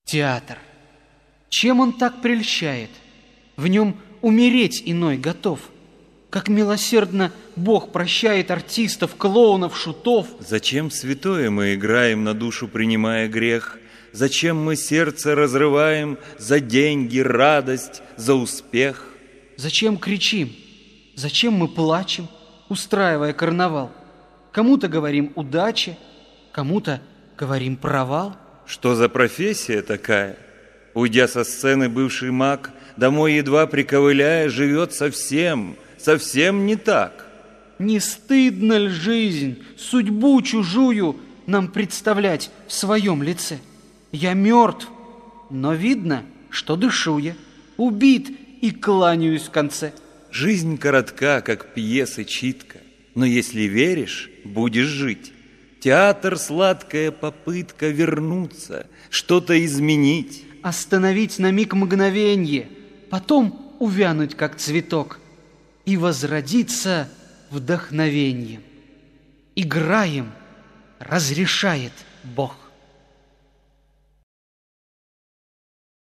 Театр. Чем он так прельщает? В нем умереть иной готов. Как милосердно Бог прощает артистов, клоунов, шутов. Зачем святое мы играем, на душу принимая грех? Зачем мы сердце разрываем за деньги, радость, за успех? Зачем кричим? Зачем мы плачем, устраивая карнавал? Кому-то говорим «удачи», кому-то говорим «провал». Что за профессия такая? Уйдя со сцены, бывший маг, домой едва приковыляя, живет совсем не так. Не стыдно ли жизнь, судьбу чужую нам представлять в своем лице? Я мертв, но видно, что дышу я, убит и кланяюсь в конце. Жизнь коротка, как пьеса читка, но если веришь, будешь жить. Театр — сладкая попытка вернуться, что-то изменить. Остановить на миг мгновенье, потом увянуть, как цветок, и возродиться вдохновеньем. Играем, разрешает Бог.